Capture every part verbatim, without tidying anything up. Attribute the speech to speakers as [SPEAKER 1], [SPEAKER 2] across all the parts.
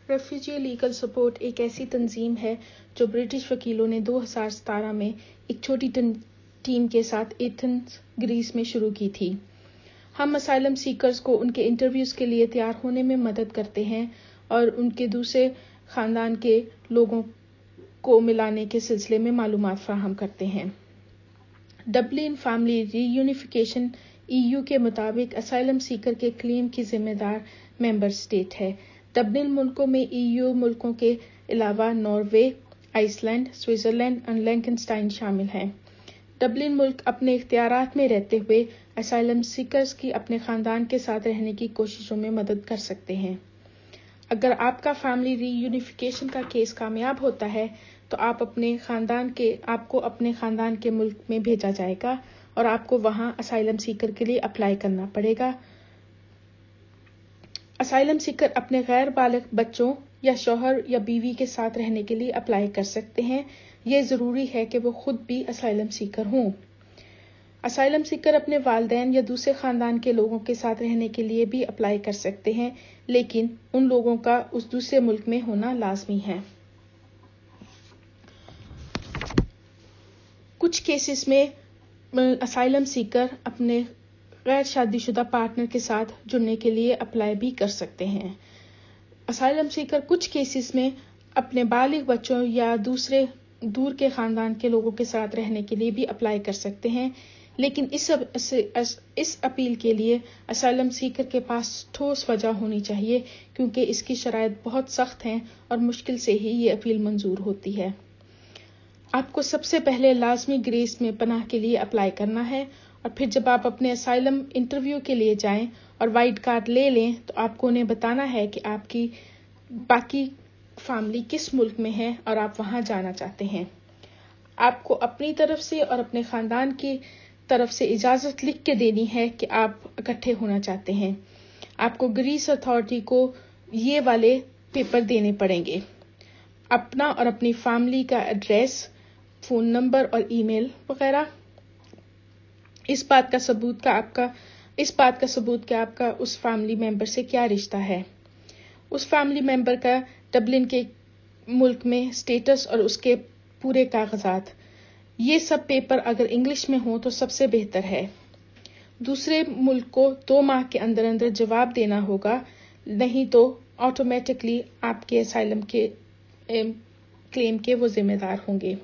[SPEAKER 1] Refugee legal support ایک ایسی تنظیم ہے جو برٹش وکیلوں نے دو ہزار ستارہ میں ایک چھوٹی ٹیم کے ساتھ ایتھنز گریس میں شروع کی تھی۔ ہم اسائلم سیکرز کو ان کے انٹرویوز کے لیے تیار ہونے میں مدد کرتے ہیں اور ان کے دوسرے خاندان کے لوگوں کو ملانے کے سلسلے میں معلومات فراہم کرتے ہیں۔ Dublin family reunification E U کے مطابق اسائلم سیکر کے کلیم کی ذمہ دار ممبر اسٹیٹ ہے۔ ڈبلن ملکوں میں ای یو ملکوں کے علاوہ ناروے، آئس لینڈ، سوئٹزرلینڈ اور لینکنسٹائن شامل ہیں۔ ڈبلن ملک اپنے اختیارات میں رہتے ہوئے اسائلم سیکرز کی اپنے خاندان کے ساتھ رہنے کی کوششوں میں مدد کر سکتے ہیں۔ اگر آپ کا فیملی ری یونیفیکیشن کا کیس کامیاب ہوتا ہے تو آپ اپنے خاندان کے آپ کو اپنے خاندان کے ملک میں بھیجا جائے گا اور آپ کو وہاں اسائلم سیکر کے لیے اپلائی کرنا پڑے گا۔ اسائلم سیکر اپنے غیر بالغ بچوں یا شوہر یا بیوی کے ساتھ رہنے کے لیے اپلائی کر سکتے ہیں۔ یہ ضروری ہے کہ وہ خود بھی اسائلم سیکر ہوں۔ اسائلم سیکر اپنے والدین یا دوسرے خاندان کے لوگوں کے ساتھ رہنے کے لیے بھی اپلائی کر سکتے ہیں، لیکن ان لوگوں کا اس دوسرے ملک میں ہونا لازمی ہے۔ کچھ کیسز میں اسائلم سیکر اپنے غیر شادی شدہ پارٹنر کے ساتھ جڑنے کے لیے اپلائی بھی کر سکتے ہیں۔ اسائلم سیکر کچھ کیسز میں اپنے بالغ بچوں یا دوسرے دور کے خاندان کے لوگوں کے ساتھ رہنے کے لیے بھی اپلائی کر سکتے ہیں، لیکن اس اس اپیل کے لیے اسائلم سیکر کے پاس ٹھوس وجہ ہونی چاہیے، کیونکہ اس کی شرائط بہت سخت ہیں اور مشکل سے ہی یہ اپیل منظور ہوتی ہے۔ آپ کو سب سے پہلے لازمی گریس میں پناہ کے لیے اپلائی کرنا ہے، اور پھر جب آپ اپنے اسائلم انٹرویو کے لیے جائیں اور وائٹ کارڈ لے لیں تو آپ کو انہیں بتانا ہے کہ آپ کی باقی فیملی کس ملک میں ہے اور آپ وہاں جانا چاہتے ہیں۔ آپ کو اپنی طرف سے اور اپنے خاندان کی طرف سے اجازت لکھ کے دینی ہے کہ آپ اکٹھے ہونا چاہتے ہیں۔ آپ کو گریس اتھارٹی کو یہ والے پیپر دینے پڑیں گے: اپنا اور اپنی فیملی کا ایڈریس، فون نمبر اور ای میل وغیرہ۔ اس بات کا ثبوت کا آپ کا اس بات کا ثبوت کہ آپ کا اس فیملی ممبر سے کیا رشتہ ہے، اس فیملی ممبر کا ڈبلن کے ملک میں اسٹیٹس اور اس کے پورے کاغذات۔ یہ سب پیپر اگر انگلش میں ہوں تو سب سے بہتر ہے۔ دوسرے ملک کو دو ماہ کے اندر اندر جواب دینا ہوگا، نہیں تو آٹومیٹکلی آپ کے اسائلم کے کلیم کے وہ ذمہ دار ہوں گے۔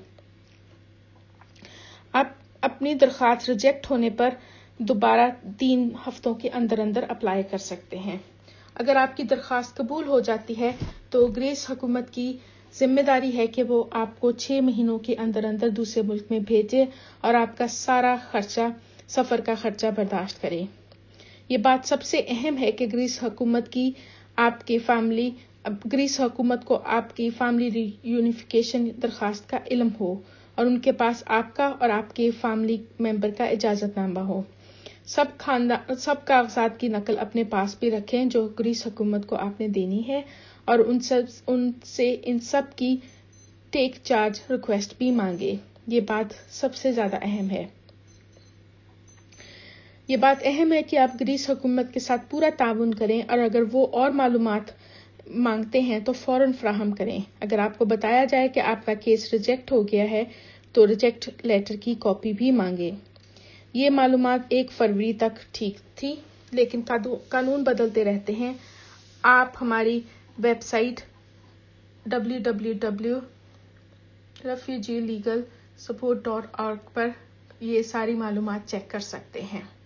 [SPEAKER 1] آپ اپنی درخواست ریجیکٹ ہونے پر دوبارہ تین ہفتوں کے اندر اندر اپلائی کر سکتے ہیں۔ اگر آپ کی درخواست قبول ہو جاتی ہے تو گریس حکومت کی ذمہ داری ہے کہ وہ آپ کو چھ مہینوں کے اندر اندر دوسرے ملک میں بھیجے اور آپ کا سارا خرچہ سفر کا خرچہ برداشت کرے۔ یہ بات سب سے اہم ہے کہ گریس حکومت کی آپ کی فیملی گریس حکومت کو آپ کی فیملی ری یونیفیکیشن درخواست کا علم ہو اور ان کے پاس آپ کا اور آپ کے فیملی ممبر کا اجازت نامہ ہو۔ سب خاندان سب کاغذات کی نقل اپنے پاس بھی رکھیں جو گریس حکومت کو آپ نے دینی ہے، اور ان سب ان سے ان سب کی ٹیک چارج ریکویسٹ بھی مانگے۔ یہ بات سب سے زیادہ اہم ہے۔ یہ بات اہم ہے کہ آپ گریس حکومت کے ساتھ پورا تعاون کریں اور اگر وہ اور معلومات مانگتے ہیں تو فوراً فراہم کریں۔ اگر آپ کو بتایا جائے کہ آپ کا کیس ریجیکٹ ہو گیا ہے تو ریجیکٹ لیٹر کی کاپی بھی مانگیں۔ یہ معلومات ایک فروری تک ٹھیک تھی، لیکن قانون بدلتے رہتے ہیں۔ آپ ہماری website W W W dot refugee legal support dot org پر یہ ساری معلومات چیک کر سکتے ہیں۔